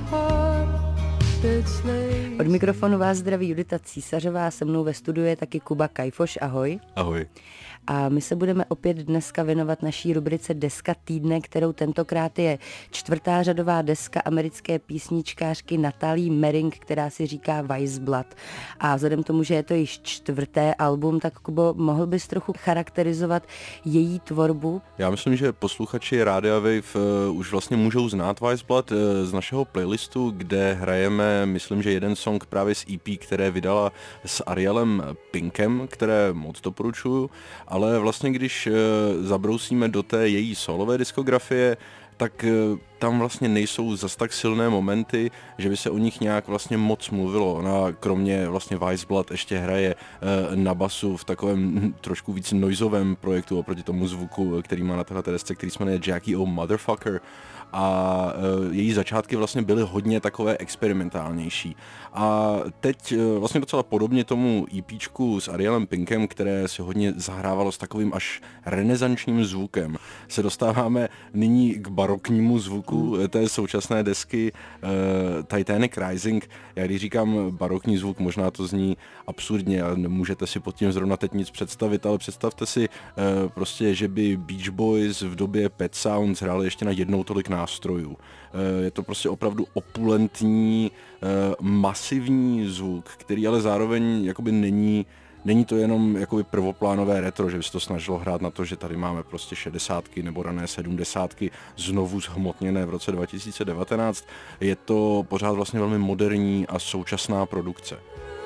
Od mikrofonu vás zdraví Judita Císařová, se mnou ve studiu je taky Kuba Kajfoš, ahoj. Ahoj. A my se budeme opět dneska věnovat naší rubrice Deska týdne, kterou tentokrát je čtvrtá řadová deska americké písničkářky Natalie Merring, která si říká Wise Blood. A vzhledem tomu, že je to již čtvrté album, tak Kubo, mohl bys trochu charakterizovat její tvorbu? Já myslím, že posluchači Rádia Wave už vlastně můžou znát Wise Blood z našeho playlistu, kde hrajeme, myslím, že jeden song právě z EP, které vydala s Arielem Pinkem, které moc doporučuju. Ale vlastně když zabrousíme do té její solové diskografie, tak tam vlastně nejsou zas tak silné momenty, že by se o nich nějak vlastně moc mluvilo. Ona kromě vlastně Wise Blood ještě hraje na basu v takovém trošku víc noizovém projektu oproti tomu zvuku, který má na této desce, který se jmenuje Jackie O Motherfucker. A její začátky vlastně byly hodně takové experimentálnější. A teď vlastně docela podobně tomu EPčku s Arielem Pinkem, které si hodně zahrávalo s takovým až renesančním zvukem, se dostáváme nyní k baroknímu zvuku té současné desky Titanic Rising. Já když říkám barokní zvuk, možná to zní absurdně a nemůžete si pod tím zrovna teď nic představit, ale představte si prostě, že by Beach Boys v době Pet Sounds hráli ještě na jednou tolik nástrojů. Je to prostě opravdu opulentní, masivní zvuk, který ale zároveň jakoby není to jenom jakoby prvoplánové retro, že by se to snažilo hrát na to, že tady máme prostě 60 nebo rané 70 znovu zhmotněné v roce 2019. Je to pořád vlastně velmi moderní a současná produkce.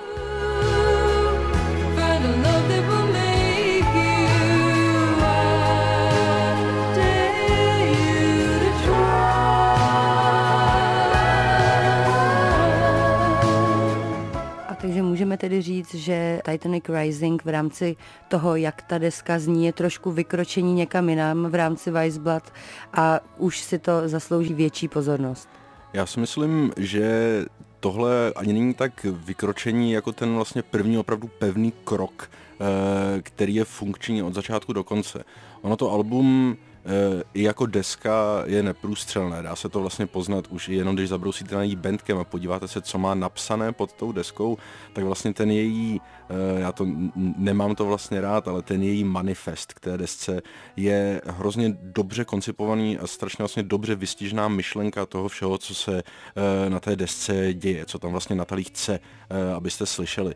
Takže můžeme tedy říct, že Titanic Rising v rámci toho, jak ta deska zní, je trošku vykročení někam jinam v rámci Wise Blood a už si to zaslouží větší pozornost. Já si myslím, že tohle ani není tak vykročení jako ten vlastně první opravdu pevný krok, který je funkční od začátku do konce. Ono to album i jako deska je neprůstřelné, dá se to vlastně poznat už jenom, když zabrousíte na její Bandcamp a podíváte se, co má napsané pod tou deskou, tak vlastně ten její, já to nemám to vlastně rád, ale ten její manifest k té desce je hrozně dobře koncipovaný a strašně vlastně dobře vystižná myšlenka toho všeho, co se na té desce děje, co tam vlastně Natalie chce, abyste slyšeli.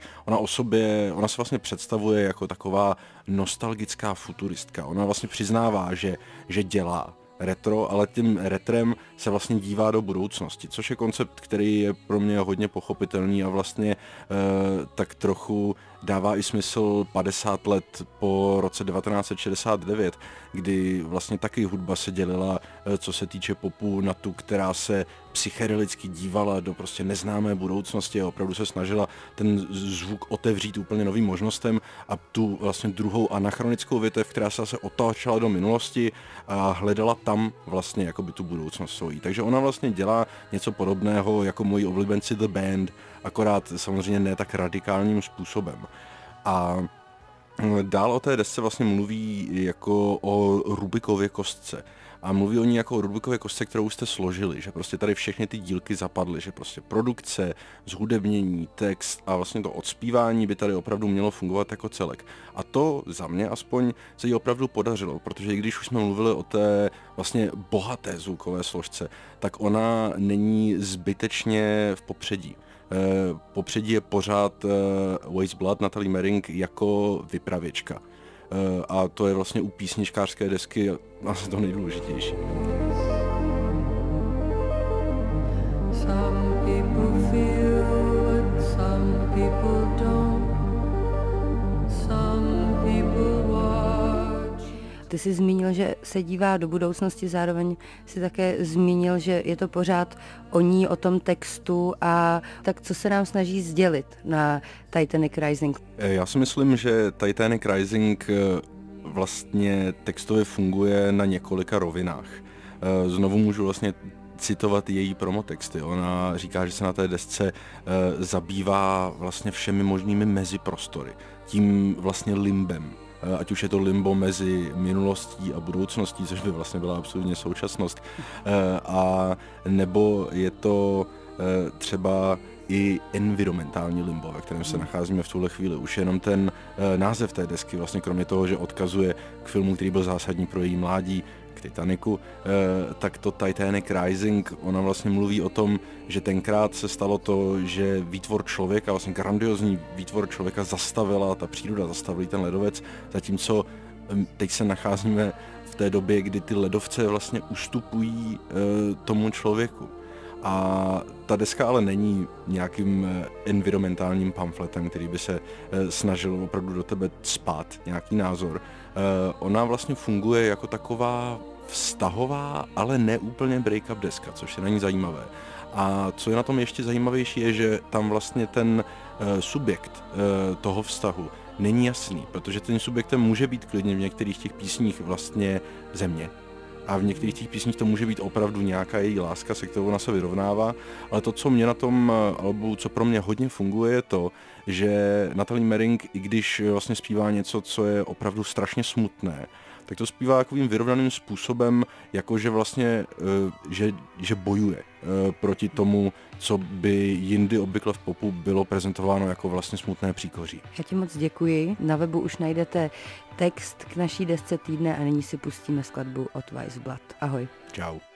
Ona se vlastně představuje jako taková nostalgická futuristka. Ona vlastně přiznává, že dělá retro, ale tím retrem se vlastně dívá do budoucnosti, což je koncept, který je pro mě hodně pochopitelný a vlastně tak trochu dává i smysl 50 let po roce 1969, kdy vlastně taky hudba se dělila, co se týče popu, na tu, která se psychedelicky dívala do prostě neznámé budoucnosti a opravdu se snažila ten zvuk otevřít úplně novým možnostem a tu vlastně druhou anachronickou větev, která se zase otáčela do minulosti a hledala tam vlastně jakoby tu budoucnost svojí. Takže ona vlastně dělá něco podobného jako moji oblíbenci The Band, akorát samozřejmě ne tak radikálním způsobem. A dál o té desce vlastně mluví jako o Rubikově kostce. A mluví o ní jako o Rubikově kostce, kterou jste složili, že prostě tady všechny ty dílky zapadly, že prostě produkce, zhudebnění, text a vlastně to odspívání by tady opravdu mělo fungovat jako celek. A to za mě aspoň se jí opravdu podařilo, protože i když už jsme mluvili o té vlastně bohaté zvukové složce, tak ona není zbytečně v popředí. Popředí je pořád Wise Blood, Natalie Merring jako vypravěčka. A to je vlastně u písničkářské desky asi to nejdůležitější. Some people feel what some people don't. Some people watch. Ty jsi zmínil, že se dívá do budoucnosti, zároveň si také zmínil, že je to pořád o ní, o tom textu a tak co se nám snaží sdělit na Titanic Rising? Já si myslím, že Titanic Rising vlastně textově funguje na několika rovinách. Znovu můžu vlastně citovat její promotexty. Ona říká, že se na té desce zabývá vlastně všemi možnými meziprostory. Tím vlastně limbem. ať už je to limbo mezi minulostí a budoucností, což by vlastně byla absolutně současnost, a nebo je to třeba i environmentální limbo, ve kterém se nacházíme v tuhle chvíli. Už jenom ten název té desky, vlastně kromě toho, že odkazuje k filmu, který byl zásadní pro její mládí, k Titaniku, tak to Titanic Rising, ona vlastně mluví o tom, že tenkrát se stalo to, že výtvor člověka, vlastně grandiozní výtvor člověka zastavila, ta příroda zastavila ten ledovec, zatímco teď se nacházíme v té době, kdy ty ledovce vlastně ustupují tomu člověku. A ta deska ale není nějakým environmentálním pamfletem, který by se snažil opravdu do tebe cpát nějaký názor. Ona vlastně funguje jako taková vztahová, ale ne úplně break-up deska, což je na ní zajímavé. A co je na tom ještě zajímavější, je, že tam vlastně ten subjekt toho vztahu není jasný, protože ten subjektem může být klidně v některých těch písních vlastně země. A v některých těch písních to může být opravdu nějaká její láska, se kterou ona se vyrovnává, ale to, co mě na tom albu, co pro mě hodně funguje, je to, že Natalie Merring, i když vlastně zpívá něco, co je opravdu strašně smutné, tak to zpívá takovým vyrovnaným způsobem, jakože vlastně, že bojuje proti tomu, co by jindy obvykle v popu bylo prezentováno jako vlastně smutné příkoří. Já ti moc děkuji. Na webu už najdete text k naší desce týdne a nyní si pustíme skladbu od Wise Blood. Ahoj. Čau.